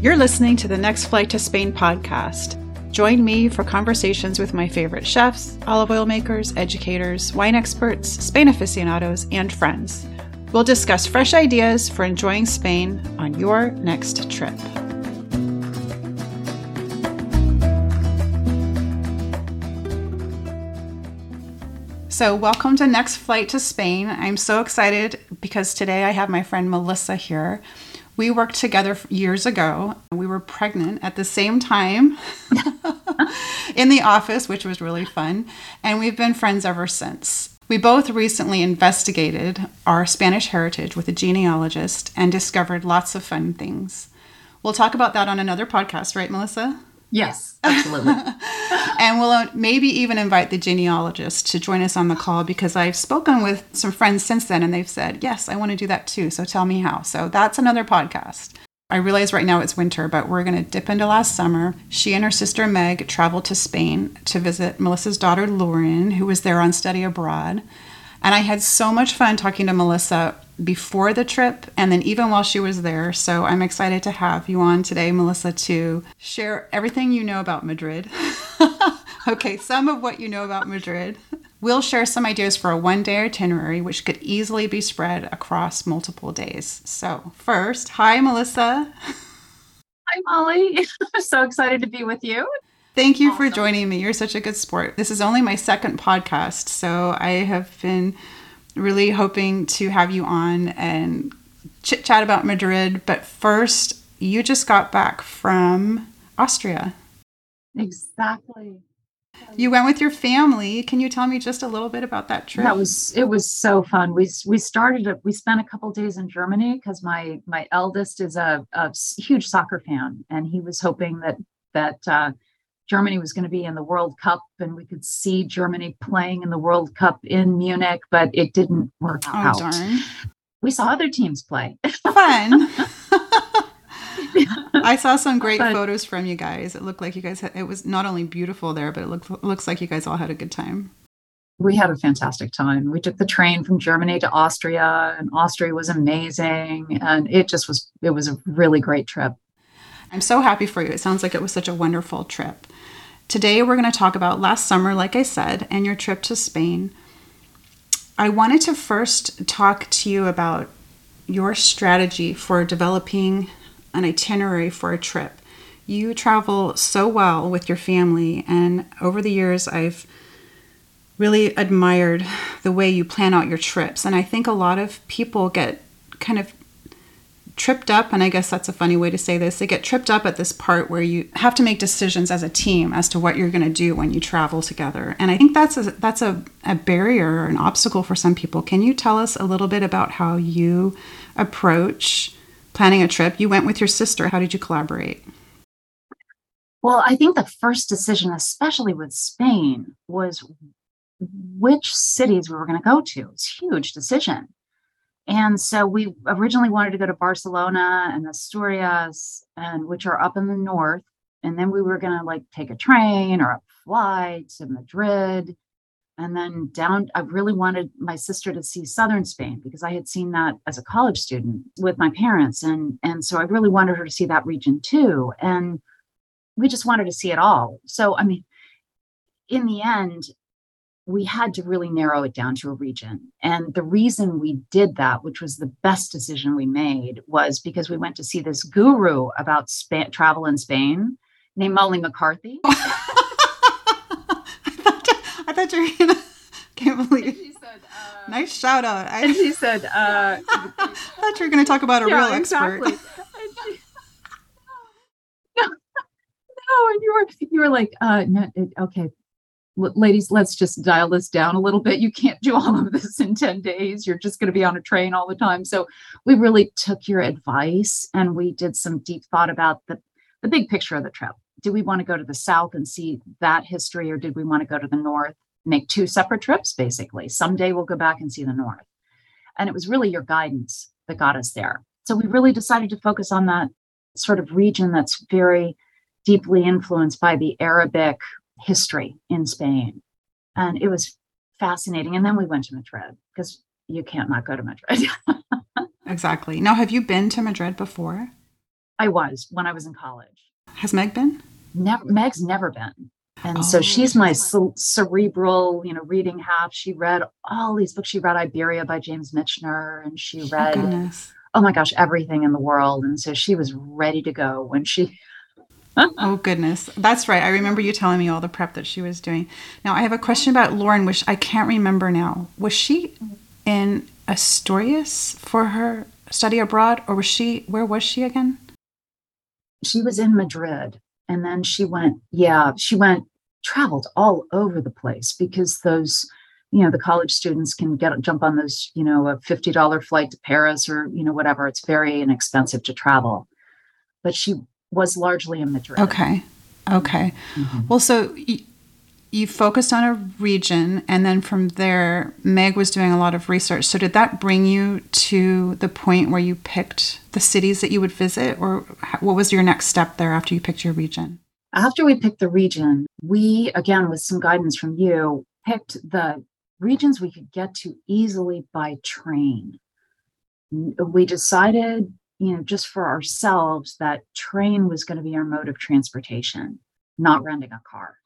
You're listening to the Next Flight to Spain podcast. Join me for conversations with my favorite chefs, olive oil makers, educators, wine experts, Spain aficionados, and friends. We'll discuss fresh ideas for enjoying Spain on your next trip. So welcome to Next Flight to Spain. I'm so excited because today I have my friend Melissa here. We worked together years ago. We were pregnant at the same time in the office, which was really fun. And we've been friends ever since. We both recently investigated our Spanish heritage with a genealogist and discovered lots of fun things. We'll talk about that on another podcast, right, Melissa? Yes, absolutely. And we'll maybe even invite the genealogist to join us on the call because I've spoken with some friends since then and they've said, yes, I want to do that too. So tell me how. So that's another podcast. I realize right now it's winter, but we're going to dip into last summer. She and her sister Meg traveled to Spain to visit Melissa's daughter Lauren, who was there on study abroad. And I had so much fun talking to Melissa before the trip and then even while she was there. So I'm excited to have you on today, Melissa, to share everything you know about Madrid. Okay, some of what you know about Madrid. We'll share some ideas for a one-day itinerary, which could easily be spread across multiple days. So first, hi, Melissa. Hi, Molly. I'm so excited to be with you. Thank you for joining me. You're such a good sport. This is only my second podcast, so I have been really hoping to have you on and chit-chat about Madrid. But first, you just got back from Austria. Exactly. You went with your family. Can you tell me just a little bit about that trip? It was so fun. We spent a couple days in Germany because my eldest is a huge soccer fan, and he was hoping that Germany was going to be in the World Cup and we could see Germany playing in the World Cup in Munich, but it didn't work out. Oh, darn. We saw other teams play. Fun. I saw some great photos from you guys. It looked like you guys it was not only beautiful there, but it looks like you guys all had a good time. We had a fantastic time. We took the train from Germany to Austria, and Austria was amazing. And it was a really great trip. I'm so happy for you. It sounds like it was such a wonderful trip. Today, we're going to talk about last summer, like I said, and your trip to Spain. I wanted to first talk to you about your strategy for developing an itinerary for a trip. You travel so well with your family, and over the years, I've really admired the way you plan out your trips. And I think a lot of people get kind of tripped up, and I guess that's a funny way to say this. They get tripped up at this part where you have to make decisions as a team as to what you're going to do when you travel together. And I think that's a barrier or an obstacle for some people. Can you tell us a little bit about how you approach planning a trip? You went with your sister. How did you collaborate? Well, I think the first decision, especially with Spain, was which cities we were going to go to. It's a huge decision. And so we originally wanted to go to Barcelona and Asturias, which are up in the north. And then we were going to take a train or a flight to Madrid. And then down, I really wanted my sister to see southern Spain because I had seen that as a college student with my parents. And so I really wanted her to see that region too. And we just wanted to see it all. So, I mean, in the end, we had to really narrow it down to a region. And the reason we did that, which was the best decision we made, was because we went to see this guru about travel in Spain named Molly McCarthy. I thought you were going to, can't believe. She said, nice shout out. And she said, I thought you were going to talk about a real expert. Exactly. No, and you were like, no, okay. Ladies, let's just dial this down a little bit. You can't do all of this in 10 days. You're just going to be on a train all the time. So we really took your advice and we did some deep thought about the big picture of the trip. Do we want to go to the south and see that history, or did we want to go to the north, make two separate trips, basically? Someday we'll go back and see the north. And it was really your guidance that got us there. So we really decided to focus on that sort of region that's very deeply influenced by the Arabic history in Spain. And it was fascinating. And then we went to Madrid because you can't not go to Madrid. Exactly. Now, have you been to Madrid before? I was when I was in college. Has Meg been? Meg's never been. And so Oh, she's my cerebral, reading half. She read all these books. She read Iberia by James Michener, and she oh read, goodness. oh my gosh, everything in the world. And so she was ready to go when she. Oh goodness. That's right. I remember you telling me all the prep that she was doing. Now I have a question about Lauren, which I can't remember now. Was she in Asturias for her study abroad, or where was she again? She was in Madrid, and then traveled all over the place because those, the college students can jump on those, a $50 flight to Paris or, whatever. It's very inexpensive to travel. But she was largely in Madrid. Okay. Mm-hmm. Well, so you focused on a region, and then from there, Meg was doing a lot of research. So did that bring you to the point where you picked the cities that you would visit, or what was your next step there after you picked your region? After we picked the region, we, again, with some guidance from you, picked the regions we could get to easily by train. We decided, just for ourselves, that train was going to be our mode of transportation, not renting a car.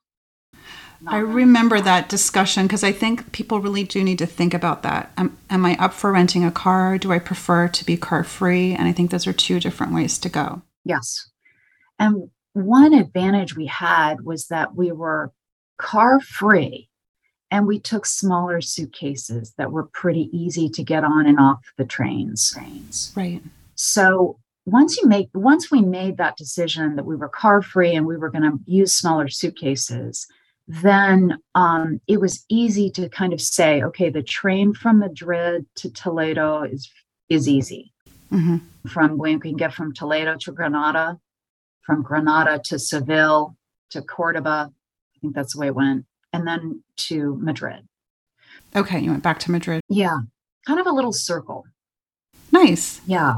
I remember that discussion because I think people really do need to think about that. Am I up for renting a car? Do I prefer to be car free? And I think those are two different ways to go. Yes. And one advantage we had was that we were car free and we took smaller suitcases that were pretty easy to get on and off the trains. Right. So once we made that decision that we were car free and we were going to use smaller suitcases, then it was easy to kind of say, okay, the train from Madrid to Toledo is easy. Mm-hmm. We can get from Toledo to Granada, from Granada to Seville to Cordoba. I think that's the way it went. And then to Madrid. Okay, you went back to Madrid. Yeah, kind of a little circle. Nice. Yeah.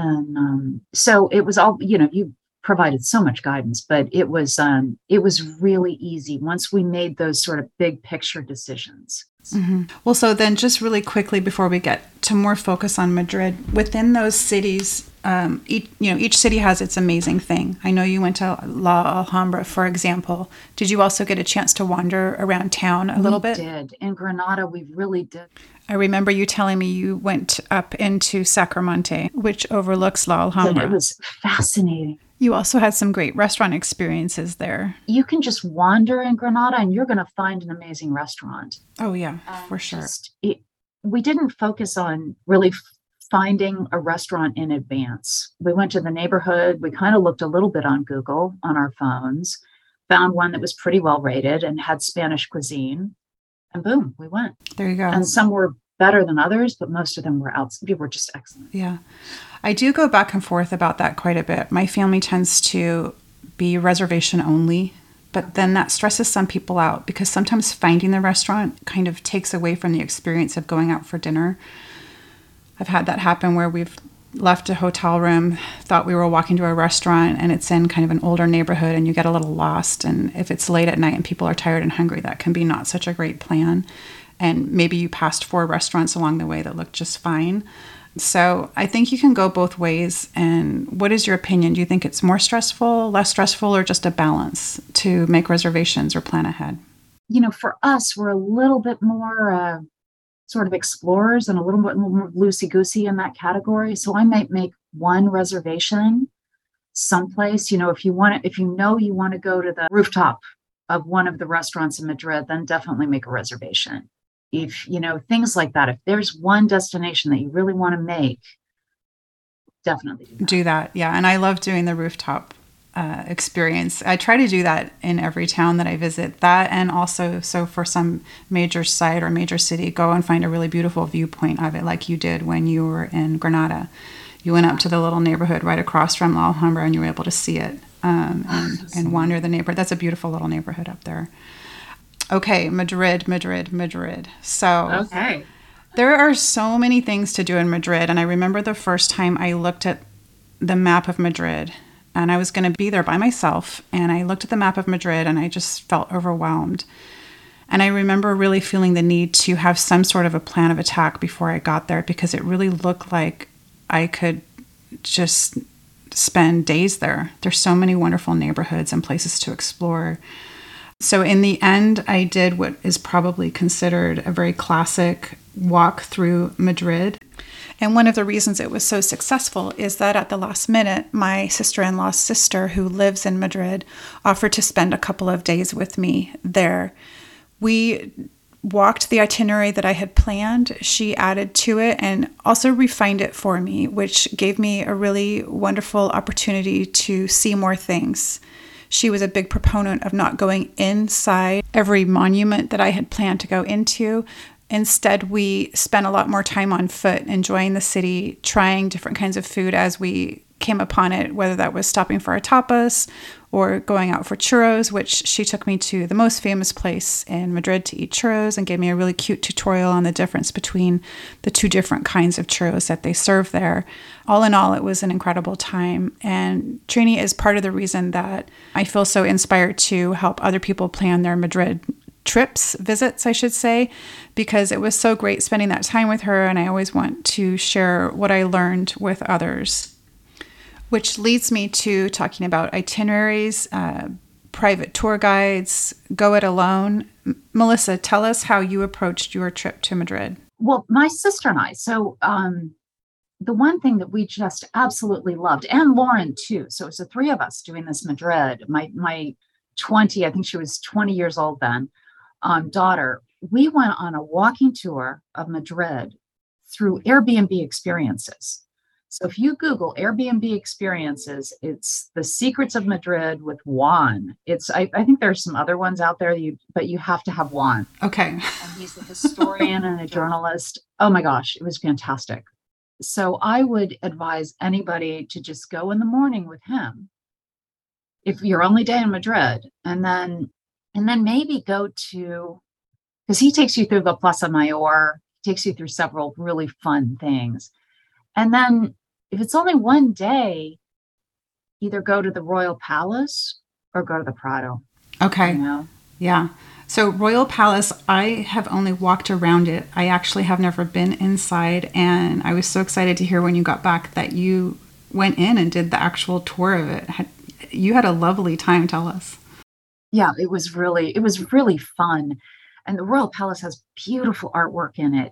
And so it was all, you provided so much guidance, but it was really easy once we made those sort of big picture decisions. Mm-hmm. Well, so then just really quickly before we get to more focus on Madrid, within those cities, each city has its amazing thing. I know you went to La Alhambra, for example. Did you also get a chance to wander around town a little bit? We did. In Granada, we really did. I remember you telling me you went up into Sacromonte, which overlooks La Alhambra. It was fascinating. You also had some great restaurant experiences there. You can just wander in Granada and you're going to find an amazing restaurant. Oh, yeah, for sure. We didn't focus on really finding a restaurant in advance. We went to the neighborhood. We kind of looked a little bit on Google on our phones, found one that was pretty well rated and had Spanish cuisine. And boom, we went. There you go. And some were better than others, but most of them were just excellent. Yeah. I do go back and forth about that quite a bit. My family tends to be reservation only, but then that stresses some people out because sometimes finding the restaurant kind of takes away from the experience of going out for dinner. I've had that happen where we've left a hotel room, thought we were walking to a restaurant, and it's in kind of an older neighborhood and you get a little lost. And if it's late at night and people are tired and hungry, that can be not such a great plan. And maybe you passed 4 restaurants along the way that looked just fine. So I think you can go both ways. And what is your opinion? Do you think it's more stressful, less stressful, or just a balance to make reservations or plan ahead? For us, we're a little bit more sort of explorers and a little bit more loosey-goosey in that category. So I might make one reservation someplace. If you want to go to the rooftop of one of the restaurants in Madrid, then definitely make a reservation. If, things like that, if there's one destination that you really want to make, definitely do that. Yeah. And I love doing the rooftop experience. I try to do that in every town that I visit. That, and also, so for some major site or major city, go and find a really beautiful viewpoint of it, like you did when you were in Granada. You went up to the little neighborhood right across from La Alhambra and you were able to see it and wander the neighborhood. That's a beautiful little neighborhood up there. Okay, Madrid. So there are so many things to do in Madrid. And I remember the first time I looked at the map of Madrid and I was going to be there by myself. And I looked at the map of Madrid and I just felt overwhelmed. And I remember really feeling the need to have some sort of a plan of attack before I got there because it really looked like I could just spend days there. There's so many wonderful neighborhoods and places to explore. So in the end, I did what is probably considered a very classic walk through Madrid. And one of the reasons it was so successful is that at the last minute, my sister-in-law's sister, who lives in Madrid, offered to spend a couple of days with me there. We walked the itinerary that I had planned. She added to it and also refined it for me, which gave me a really wonderful opportunity to see more things. She was a big proponent of not going inside every monument that I had planned to go into. Instead, we spent a lot more time on foot, enjoying the city, trying different kinds of food as we came upon it, whether that was stopping for our tapas or going out for churros, which she took me to the most famous place in Madrid to eat churros and gave me a really cute tutorial on the difference between the two different kinds of churros that they serve there. All in all, it was an incredible time. And Trini is part of the reason that I feel so inspired to help other people plan their Madrid visits, I should say, because it was so great spending that time with her. And I always want to share what I learned with others. Which leads me to talking about itineraries, private tour guides, go it alone. Melissa, tell us how you approached your trip to Madrid. Well, my sister and I, so the one thing that we just absolutely loved, and Lauren too, so it was the three of us doing this Madrid, my 20, I think she was 20 years old then, daughter, we went on a walking tour of Madrid through Airbnb experiences. So if you Google Airbnb experiences, it's The Secrets of Madrid with Juan. I think there's some other ones out there, but you have to have Juan. Okay. And he's a historian and a journalist. Oh my gosh, it was fantastic. So I would advise anybody to just go in the morning with him if your only day in Madrid, and then maybe go to, because he takes you through the Plaza Mayor, takes you through several really fun things. And then if it's only one day, either go to the Royal Palace or go to the Prado. Okay. You know? Yeah. So Royal Palace, I have only walked around it. I actually have never been inside. And I was so excited to hear when you got back that you went in and did the actual tour of it. You had a lovely time, tell us. Yeah, it was really fun. And the Royal Palace has beautiful artwork in it.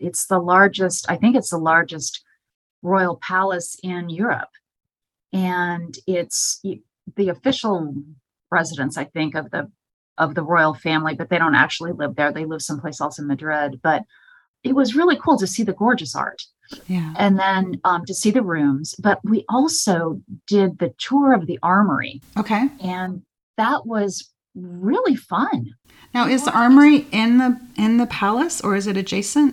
I think it's the largest royal palace in Europe. And it's the official residence, I think, of the royal family, but they don't actually live there. They live someplace else in Madrid. But it was really cool to see the gorgeous art. Yeah. And then to see the rooms. But we also did the tour of the armory. Okay. And that was really fun. Now, is the armory in the palace or is it adjacent?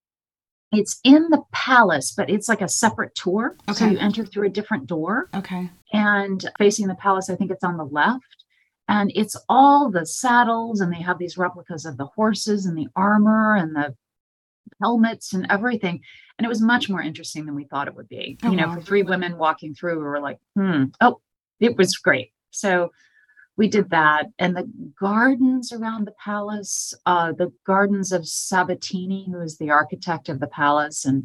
It's in the palace, but it's like a separate tour. Okay. So you enter through a different door. Okay. And facing the palace, I think it's on the left. And it's all the saddles, and they have these replicas of the horses and the armor and the helmets and everything. And it was much more interesting than we thought it would be. Oh, wow. For three women walking through, we were like, it was great. So we did that. And the gardens around the palace, the gardens of Sabatini, who is the architect of the palace, and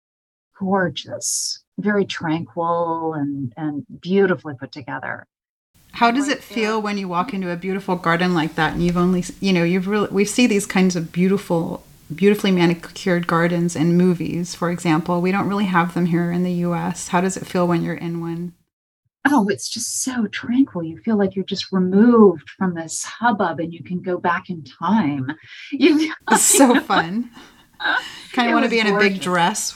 gorgeous, very tranquil and beautifully put together. How does it feel when you walk into a beautiful garden like that and you've only, we see these kinds of beautifully manicured gardens in movies, for example. We don't really have them here in the US. How does it feel when you're in one? Oh, it's just so tranquil. You feel like you're just removed from this hubbub and you can go back in time. It's so fun. Kind of want to be in a big dress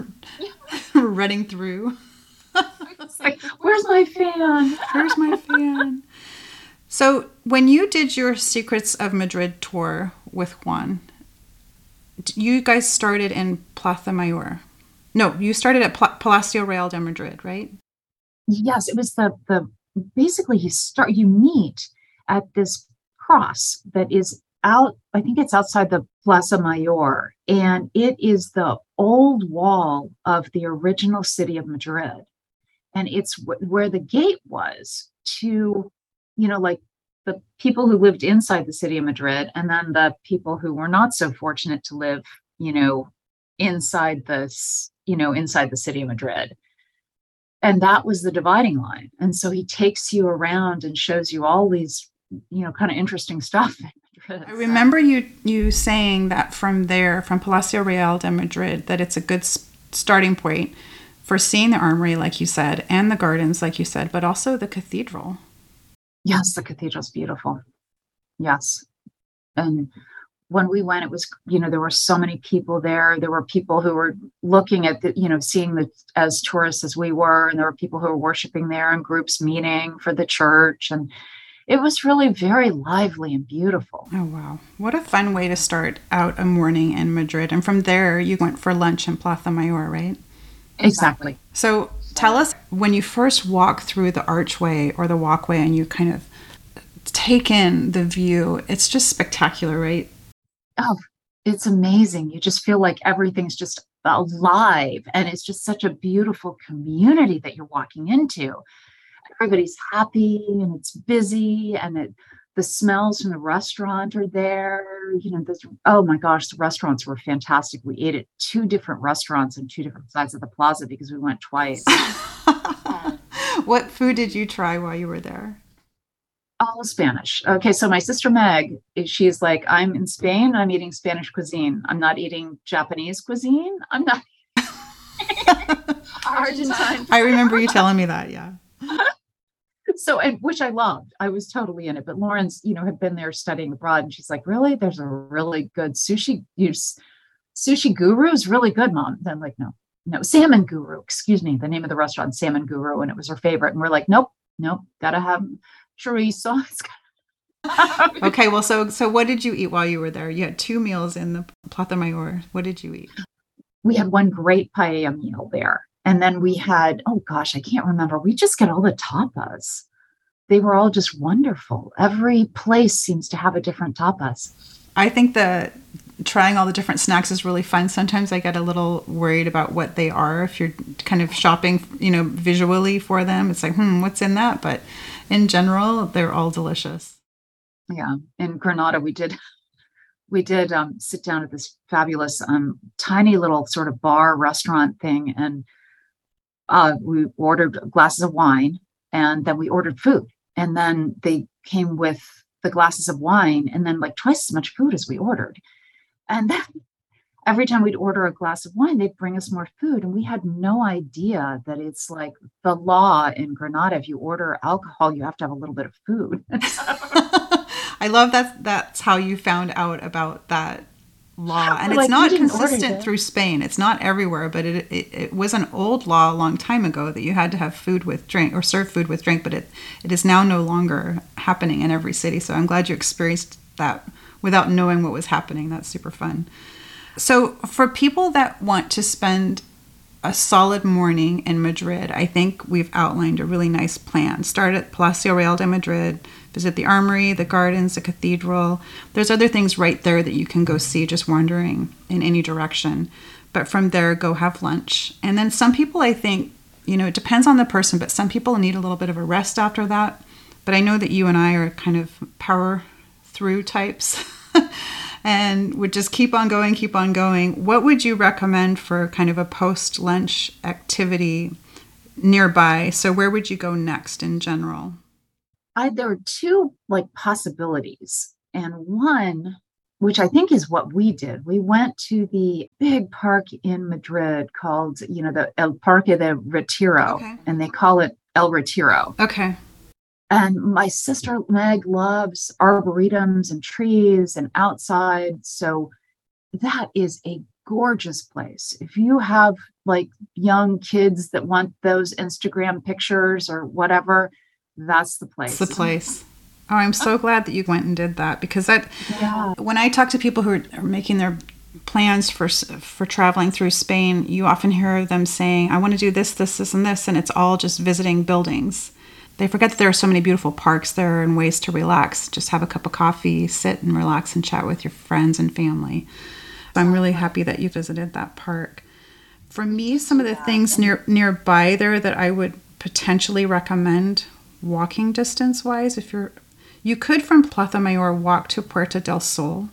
running through. It's like, where's my fan? Where's my fan? So when you did your Secrets of Madrid tour with Juan, you guys started in Plaza Mayor. No, you started at Palacio Real de Madrid, right? Yes, it was basically you meet at this cross that is out, I think it's outside the Plaza Mayor, and it is the old wall of the original city of Madrid. And it's where the gate was to, like the people who lived inside the city of Madrid, and then the people who were not so fortunate to live, inside the city of Madrid. And that was the dividing line. And so he takes you around and shows you all these, kind of interesting stuff. I remember you saying that from there, from Palacio Real de Madrid, that it's a good starting point for seeing the armory, like you said, and the gardens, like you said, but also the cathedral. Yes, the cathedral's beautiful. Yes. And when we went, it was, there were so many people there. There were people who were looking at seeing the as tourists as we were, and there were people who were worshiping there in groups meeting for the church. And it was really very lively and beautiful. Oh, wow. What a fun way to start out a morning in Madrid. And from there, you went for lunch in Plaza Mayor, right? Exactly. So tell us, when you first walk through the archway or the walkway and you kind of take in the view, it's just spectacular, right? Oh, it's amazing. You just feel like everything's just alive. And it's just such a beautiful community that you're walking into. Everybody's happy and it's busy, and the smells from the restaurant are there. Oh my gosh, the restaurants were fantastic. We ate at 2 different restaurants on 2 different sides of the plaza because we went twice. What food did you try while you were there? All Spanish. Okay, so my sister Meg, she's like, I'm in Spain, I'm eating Spanish cuisine. I'm not eating Japanese cuisine. I'm not Argentine. I remember you telling me that, yeah. So, and which I loved. I was totally in it. But Lauren's, had been there studying abroad, and she's like, really? There's a really good sushi guru is really good, Mom. And I'm like, no, Salmon Guru, excuse me. The name of the restaurant, Salmon Guru, and it was her favorite. And we're like, nope, gotta have chorizo. Okay, well, so what did you eat while you were there? You had 2 meals in the Plaza Mayor. What did you eat? We had one great paella meal there. And then we had, oh gosh, I can't remember. We just got all the tapas. They were all just wonderful. Every place seems to have a different tapas. I think that trying all the different snacks is really fun. Sometimes I get a little worried about what they are if you're kind of shopping, visually for them. It's like, what's in that? But in general, they're all delicious. Yeah. In Granada, we did sit down at this fabulous tiny little sort of bar restaurant thing, and we ordered glasses of wine, and then we ordered food, and then they came with the glasses of wine and then like twice as much food as we ordered. And then every time we'd order a glass of wine, they'd bring us more food. And we had no idea that it's like the law in Granada. If you order alcohol, you have to have a little bit of food. I love that. That's how you found out about that law. And it's like, not consistent through Spain. It's not everywhere, but it was an old law a long time ago that you had to have food with drink or serve food with drink, but it is now no longer happening in every city. So I'm glad you experienced that without knowing what was happening. That's super fun. So for people that want to spend a solid morning in Madrid, I think we've outlined a really nice plan. Start at Palacio Real de Madrid, visit the armory, the gardens, the cathedral. There's other things right there that you can go see just wandering in any direction. But from there, go have lunch. And then some people, I think, it depends on the person, but some people need a little bit of a rest after that. But I know that you and I are kind of power through types and would just keep on going, keep on going. What would you recommend for kind of a post-lunch activity nearby? So where would you go next in general? There were 2 possibilities, and one, which I think is what we did. We went to the big park in Madrid called, the El Parque de Retiro, okay. And they call it El Retiro. Okay. And my sister Meg loves arboretums and trees and outside. So that is a gorgeous place. If you have young kids that want those Instagram pictures or whatever, that's the place. It's the place. Oh, I'm so glad that you went and did that, because when I talk to people who are making their plans for traveling through Spain, you often hear them saying, I want to do this, this, this, and this, and it's all just visiting buildings. They forget that there are so many beautiful parks there and ways to relax. Just have a cup of coffee, sit and relax and chat with your friends and family. So I'm really happy that you visited that park. For me, some of the things nearby there that I would potentially recommend walking distance wise, you could from Plaza Mayor walk to Puerta del Sol,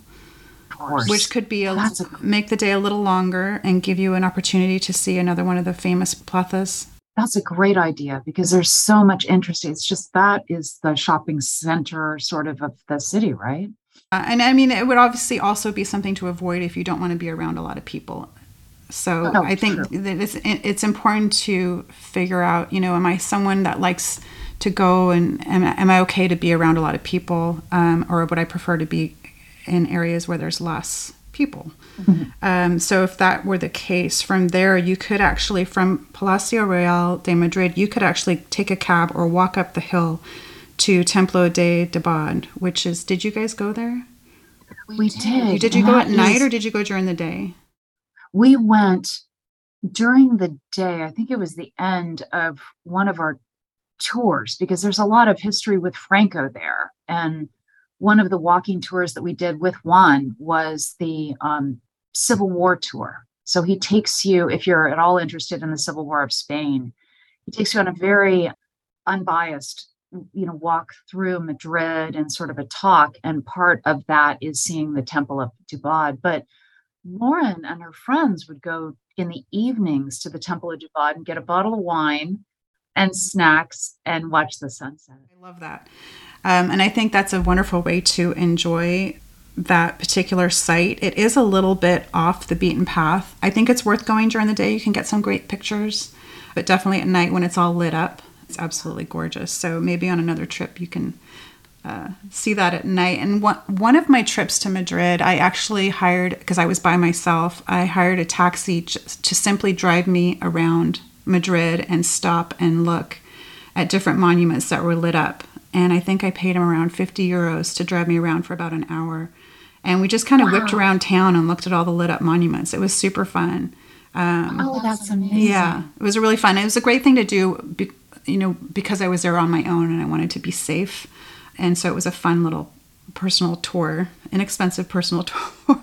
which could be make the day a little longer and give you an opportunity to see another one of the famous plazas. That's a great idea because there's so much interest. It's just that is the shopping center sort of the city, right? And I mean, it would obviously also be something to avoid if you don't want to be around a lot of people. So Oh, I think true. that it's important to figure out, am I someone that likes to go, and am I okay to be around a lot of people, or would I prefer to be in areas where there's less people? Mhm. So if that were the case, from there you could actually, from Palacio Real de Madrid, you could actually take a cab or walk up the hill to Templo de Abad, which is, did you guys go there? We did, Did you and go at that night or is, did you go during the day? we went during the day. I think it was the end of one of our tours because there's a lot of history with Franco there. And one of the walking tours that we did with Juan was the Civil War tour. So he takes you, if you're at all interested in the Civil War of Spain, he takes you on a very unbiased, walk through Madrid and sort of a talk. And part of that is seeing the Temple of Dubad. But Lauren and her friends would go in the evenings to the Temple of Dubad and get a bottle of wine and snacks and watch the sunset. I love that. And I think that's a wonderful way to enjoy that particular site. It is a little bit off the beaten path. I think it's worth going during the day. You can get some great pictures, but definitely at night when it's all lit up, it's absolutely gorgeous. So maybe on another trip you can see that at night. And one of my trips to Madrid, I actually hired, because I was by myself, I hired a taxi to simply drive me around Madrid and stop and look at different monuments that were lit up. And I think I paid him around 50 euros to drive me around for about an hour. And we just kind of whipped Wow. around town and looked at all the lit up monuments. It was super fun. Oh, that's Yeah, amazing. it was really fun. It was a great thing to do, because I was there on my own and I wanted to be safe. And so it was a fun little personal tour, inexpensive personal tour.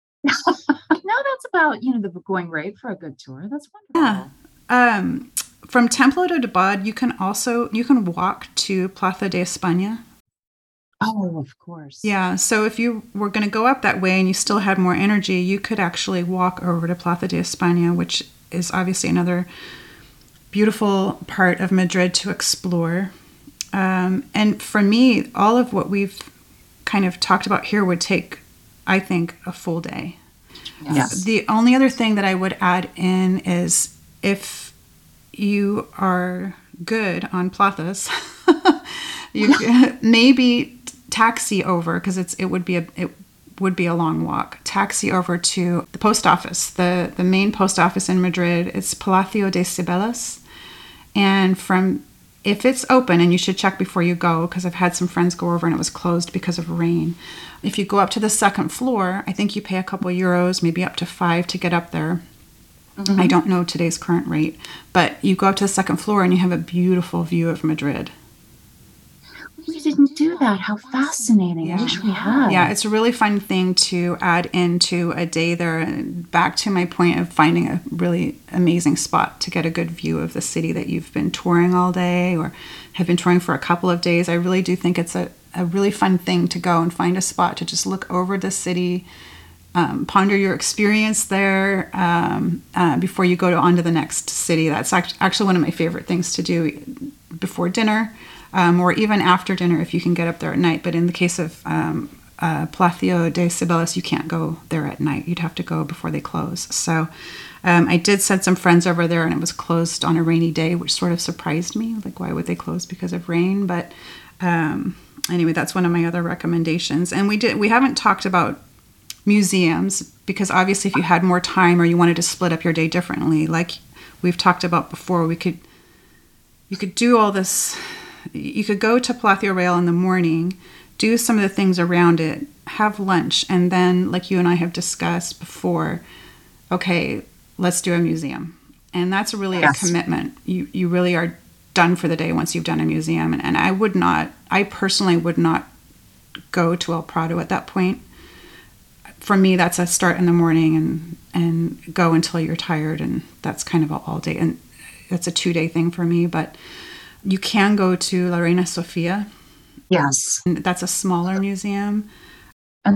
No, that's about, the going rate for a good tour. That's Yeah. wonderful. Um, from Templo de Abad, you can walk to Plaza de España. Oh, of course. Yeah, so if you were going to go up that way and you still had more energy, you could actually walk over to Plaza de España, which is obviously another beautiful part of Madrid to explore. And for me, all of what we've kind of talked about here would take, I think, a full day. Yes. The only other thing that I would add in is if you are good on plazas, you maybe taxi over, because it would be a long walk. Taxi over to the post office, the main post office in Madrid. It's Palacio de Cibeles, and if it's open, and you should check before you go, because I've had some friends go over and it was closed because of rain. If you go up to the second floor, I think you pay a couple euros, maybe up to 5 to get up there. I don't know today's current rate, but you go up to the second floor and you have a beautiful view of Madrid. We didn't do that. How fascinating. I Yeah. wish we had. Yeah, it's a really fun thing to add into a day there. And back to my point of finding a really amazing spot to get a good view of the city that you've been touring all day or have been touring for a couple of days. I really do think it's a really fun thing to go and find a spot to just look over the city, ponder your experience there before you go on to the next city. That's actually one of my favorite things to do before dinner. Or even after dinner if you can get up there at night. But in the case of Palacio de Cibeles, you can't go there at night. You'd have to go before they close. So I did send some friends over there, and it was closed on a rainy day, which sort of surprised me. Like, why would they close because of rain? But anyway, that's one of my other recommendations. And we haven't talked about museums, because obviously if you had more time or you wanted to split up your day differently, like we've talked about before, you could do all this. You could go to Palacio Real in the morning, do some of the things around it, have lunch, and then, like you and I have discussed before, okay, let's do a museum. And that's really a Yes. commitment. You really are done for the day once you've done a museum. And I personally would not go to El Prado at that point. For me, that's a start in the morning and go until you're tired, and that's kind of all day. And that's a 2-day thing for me, but you can go to La Reina Sofia. Yes. And that's a smaller museum. And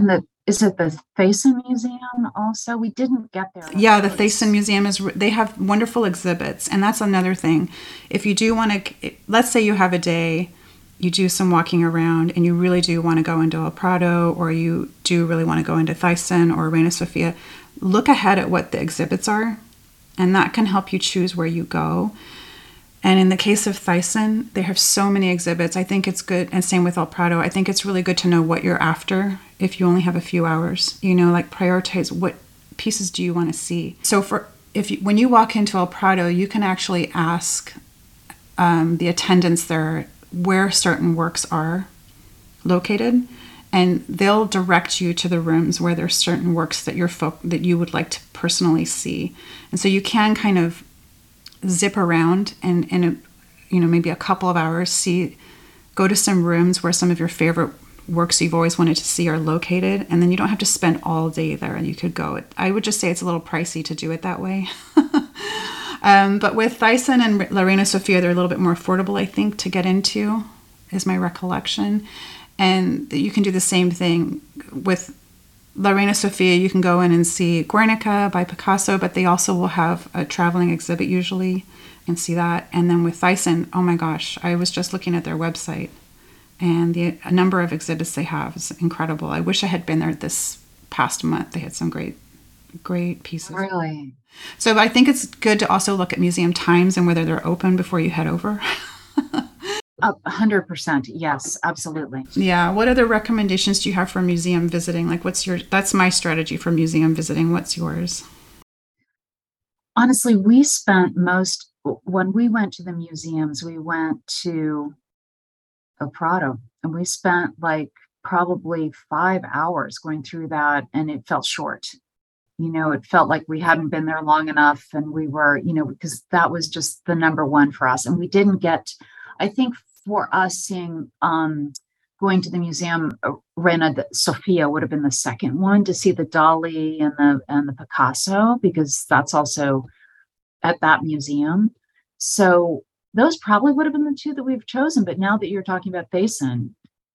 Is it the Thyssen Museum also? We didn't get there. Yeah, the Thyssen Museum they have wonderful exhibits. And that's another thing. If you do want to, let's say you have a day, you do some walking around and you really do want to go into El Prado, or you do really want to go into Thyssen or Reina Sofia, look ahead at what the exhibits are, and that can help you choose where you go. And in the case of Thyssen, they have so many exhibits. I think it's good, and same with El Prado. I think it's really good to know what you're after if you only have a few hours. Like prioritize what pieces do you want to see. So when you walk into El Prado, you can actually ask the attendants there where certain works are located, and they'll direct you to the rooms where there's certain works that that you would like to personally see. And so you can kind of zip around and in maybe a couple of hours go to some rooms where some of your favorite works you've always wanted to see are located, and then you don't have to spend all day there. And you could go. I would just say it's a little pricey to do it that way. But with Thyssen and La Reina Sofia, they're a little bit more affordable, I think, to get into, is my recollection. And you can do the same thing with La Reina Sofia. You can go in and see Guernica by Picasso, but they also will have a traveling exhibit usually and see that. And then with Thyssen, oh my gosh, I was just looking at their website, and the number of exhibits they have is incredible. I wish I had been there this past month. They had some great pieces. Really? So I think it's good to also look at museum times and whether they're open before you head over. 100%. Yes, absolutely. Yeah. What other recommendations do you have for museum visiting? Like that's my strategy for museum visiting. What's yours? Honestly, when we went to the museums, we went to El Prado, and we spent like probably 5 hours going through that, and it felt short. It felt like we hadn't been there long enough, and we were, because that was just the number one for us. And we didn't get, I think for us going to the museum, Reina Sofia would have been the second one to see the Dali and the Picasso, because that's also at that museum. So those probably would have been the two that we've chosen. But now that you're talking about Thyssen,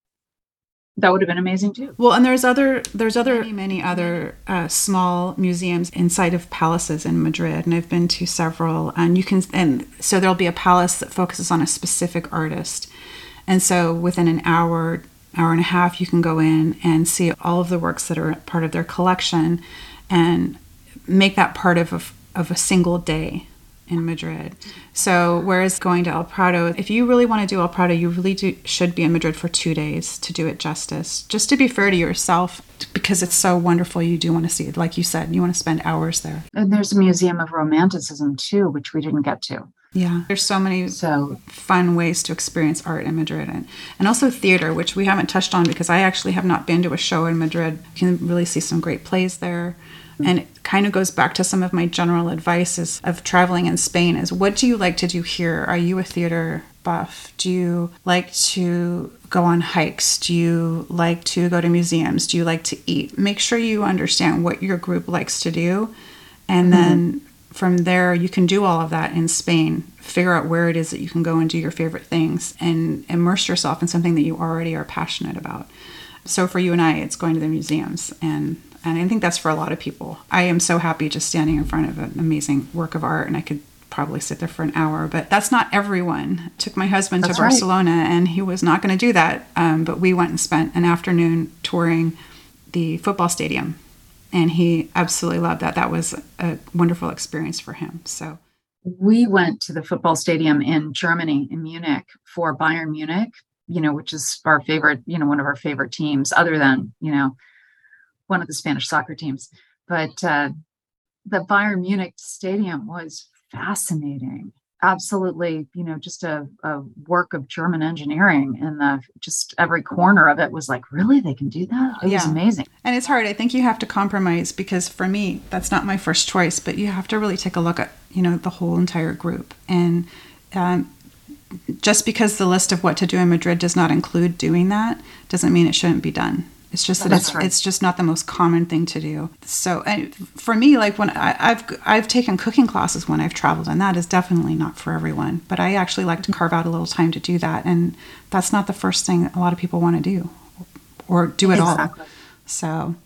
that would have been amazing too. Well, and there's many other small museums inside of palaces in Madrid, and I've been to several. And so there'll be a palace that focuses on a specific artist, and so within an hour and a half, you can go in and see all of the works that are part of their collection, and make that part of a single day in Madrid. So whereas going to El Prado, if you really want to do El Prado, you really should be in Madrid for 2 days to do it justice, just to be fair to yourself, because it's so wonderful. You do want to see it. Like you said, you want to spend hours there. And there's a Museum of Romanticism too, which we didn't get to. Yeah, there's so many fun ways to experience art in Madrid, and also theater, which we haven't touched on because I actually have not been to a show in Madrid. You can really see some great plays there. And it kind of goes back to some of my general advice of traveling in Spain is, what do you like to do here? Are you a theater buff? Do you like to go on hikes? Do you like to go to museums? Do you like to eat? Make sure you understand what your group likes to do. And then from there, you can do all of that in Spain. Figure out where it is that you can go and do your favorite things and immerse yourself in something that you already are passionate about. So for you and I, it's going to the museums, and I think that's for a lot of people. I am so happy just standing in front of an amazing work of art, and I could probably sit there for an hour, but that's not everyone. Took my husband to Barcelona, and he was not going to do that, but we went and spent an afternoon touring the football stadium, and he absolutely loved that. That was a wonderful experience for him. So we went to the football stadium in Germany, in Munich, for Bayern Munich, which is our favorite, one of our favorite teams, other than, one of the Spanish soccer teams. But the Bayern Munich stadium was fascinating. Absolutely, just a work of German engineering, and just every corner of it was like, really, they can do that? It was amazing. And it's hard. I think you have to compromise, because for me, that's not my first choice, but you have to really take a look at, the whole entire group. And just because the list of what to do in Madrid does not include doing that doesn't mean it shouldn't be done. It's just that it's just not the most common thing to do. So for me, like when I've taken cooking classes when I've traveled, and that is definitely not for everyone. But I actually like to carve out a little time to do that, and that's not the first thing a lot of people want to do, or do at all. So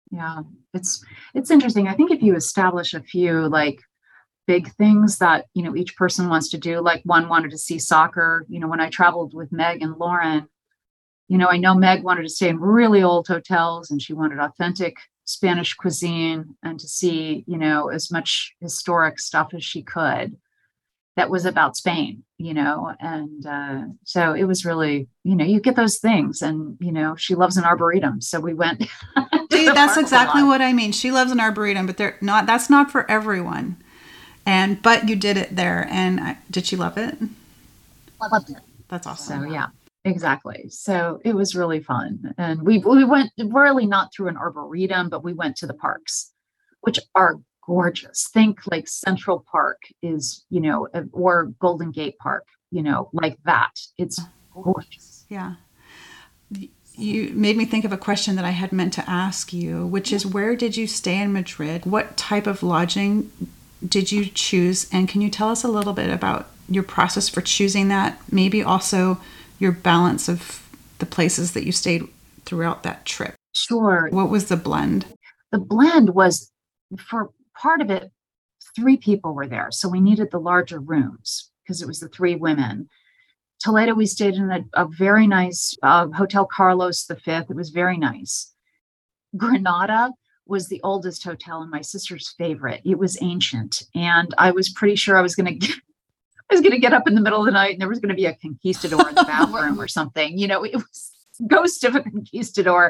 Yeah. It's interesting. I think if you establish a few like big things that, each person wants to do, like one wanted to see soccer, when I traveled with Meg and Lauren, I know Meg wanted to stay in really old hotels and she wanted authentic Spanish cuisine and to see, as much historic stuff as she could that was about Spain, and so it was really, you get those things. And, she loves an arboretum. So we went to See, the that's park a exactly lot. what I mean. She loves an arboretum, but that's not for everyone. But you did it there, and did she love it? I loved it. That's So awesome. yeah, exactly. So it was really fun. And we went really not through an arboretum, but we went to the parks, which are gorgeous. Think like Central Park is, or Golden Gate Park, like that. It's gorgeous. Yeah. You made me think of a question that I had meant to ask you, which is where did you stay in Madrid? What type of lodging did you choose? And can you tell us a little bit about your process for choosing that? Maybe also your balance of the places that you stayed throughout that trip. Sure. What was the blend? The blend was, for part of it, three people were there. So we needed the larger rooms because it was the three women. Toledo, we stayed in a very nice Hotel Carlos V. It was very nice. Granada was the oldest hotel and my sister's favorite. It was ancient, and I was pretty sure I was going to get up in the middle of the night and there was going to be a conquistador in the bathroom or something. It was ghost of a conquistador.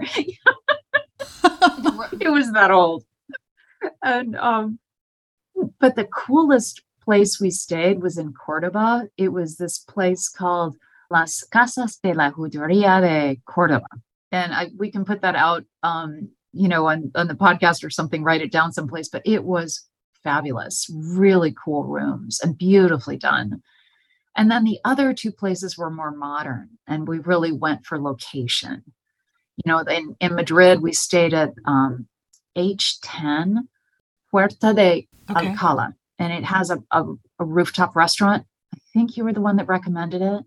It was that old. And but the coolest place we stayed was in Cordoba. It was this place called Las Casas de la Juderia de Cordoba. And we can put that out, on the podcast or something, write it down someplace. But it was fabulous, really cool rooms and beautifully done. And then the other two places were more modern, and we really went for location. In Madrid, we stayed at H10 Puerta de Okay. Alcala, and it has a rooftop restaurant. I think you were the one that recommended it.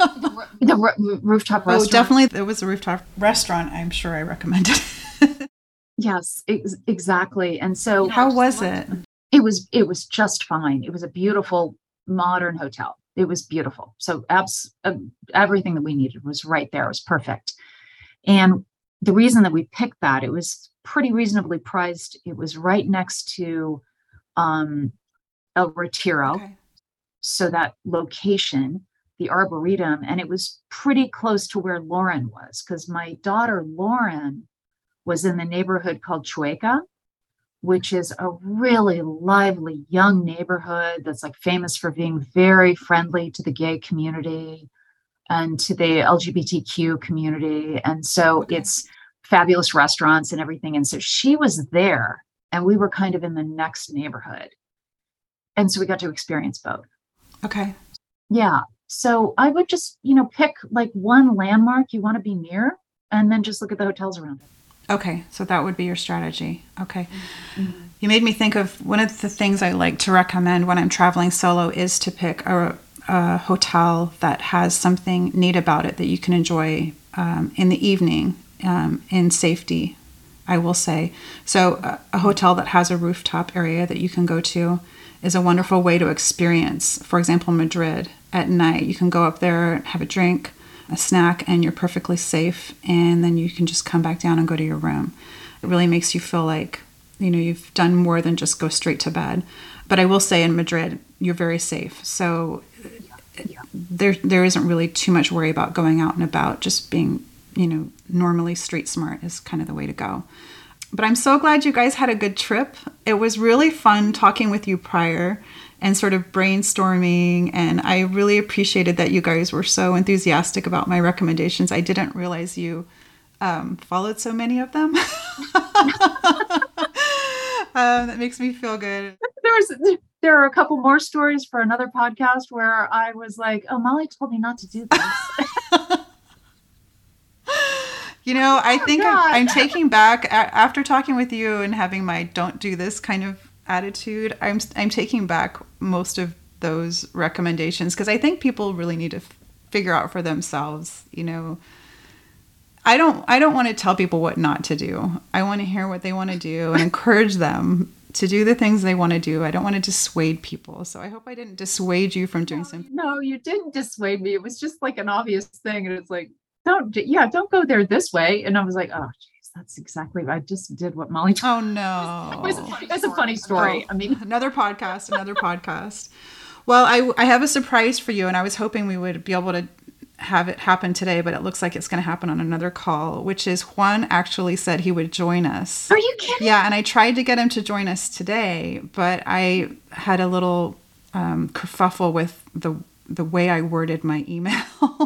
The rooftop Oh, restaurant. definitely. There was a rooftop restaurant. I'm sure I recommended. Yes, exactly. And so How was it? it was just fine. It was a beautiful modern hotel. It was beautiful. So everything that we needed was right there. It was perfect. And the reason that we picked that, it was pretty reasonably priced. It was right next to El Retiro. Okay. So that location, the Arboretum, and it was pretty close to where Lauren was, because my daughter Lauren was in the neighborhood called Chueca, which is a really lively young neighborhood that's like famous for being very friendly to the gay community and to the LGBTQ community. And so Okay. it's fabulous restaurants and everything. And so she was there, and we were kind of in the next neighborhood. And so we got to experience both. Okay. Yeah. So I would just, pick like one landmark you want to be near and then just look at the hotels around it. Okay. So that would be your strategy. Okay. Mhm. You made me think of one of the things I like to recommend when I'm traveling solo is to pick a hotel that has something neat about it that you can enjoy in the evening in safety, I will say. So a hotel that has a rooftop area that you can go to is a wonderful way to experience, for example, Madrid at night. You can go up there, have a drink, a snack, and you're perfectly safe. And then you can just come back down and go to your room. It really makes you feel like, you've done more than just go straight to bed. But I will say in Madrid, you're very safe. So Yeah. there isn't really too much worry about going out and about. Just being, normally street smart is kind of the way to go. But I'm so glad you guys had a good trip. It was really fun talking with you prior and sort of brainstorming. And I really appreciated that you guys were so enthusiastic about my recommendations. I didn't realize you followed so many of them. That makes me feel good. There are a couple more stories for another podcast where I was like, oh, Molly told me not to do this. I Oh think God. I'm taking back after talking with you and having my don't do this kind of attitude. I'm taking back most of those recommendations because I think people really need to figure out for themselves. I don't want to tell people what not to do. I want to hear what they want to do and encourage them to do the things they want to do. I don't want to dissuade people. So I hope I didn't dissuade you from doing something. No, you didn't dissuade me. It was just like an obvious thing. And it's like, don't go there this way. And I was like, oh, geez, that's exactly, I just did what Molly told me. Oh, no. It's a funny story. I mean, another podcast. Well, I have a surprise for you, and I was hoping we would be able to have it happen today, but it looks like it's going to happen on another call, which is Juan actually said he would join us. Are you kidding? Yeah, and I tried to get him to join us today, but I had a little kerfuffle with the way I worded my email.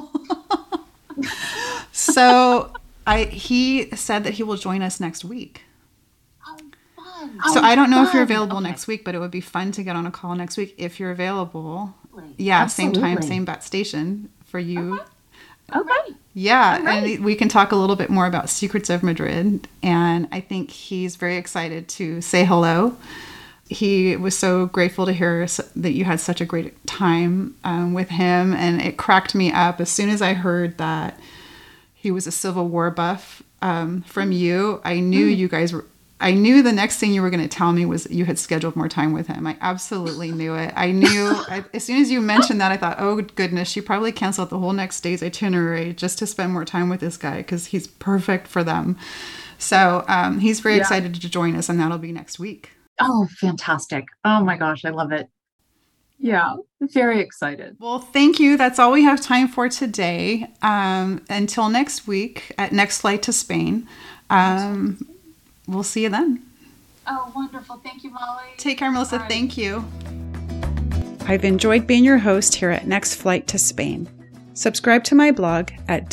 So he said that he will join us next week. So I don't know if you're available next week, but it would be fun to get on a call next week if you're available. Yeah, Absolutely. Same time, same bat station for you. Okay. Yeah, right. And we can talk a little bit more about Secrets of Madrid. And I think he's very excited to say hello. He was so grateful to hear that you had such a great time with him. And it cracked me up as soon as I heard that he was a Civil War buff from you. I knew you guys were... I knew the next thing you were going to tell me was you had scheduled more time with him. I absolutely knew it. I knew as soon as you mentioned that, I thought, oh goodness, she probably canceled the whole next day's itinerary just to spend more time with this guy because he's perfect for them. So he's very excited to join us, and that'll be next week. Oh, fantastic. Oh my gosh, I love it. Yeah, very excited. Well, thank you. That's all we have time for today. Until next week at Next Flight to Spain. We'll see you then. Oh, wonderful. Thank you, Molly. Take care, Melissa. Right. Thank you. I've enjoyed being your host here at Next Flight to Spain. Subscribe to my blog at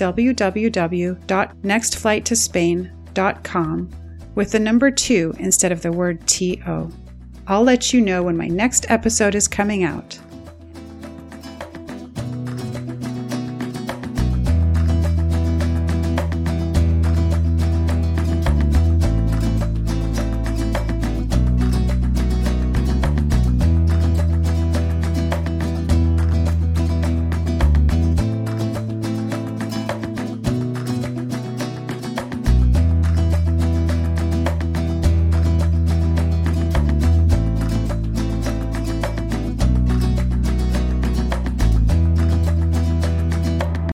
www.nextflighttospain.com with the number 2 instead of the word TO. I'll let you know when my next episode is coming out.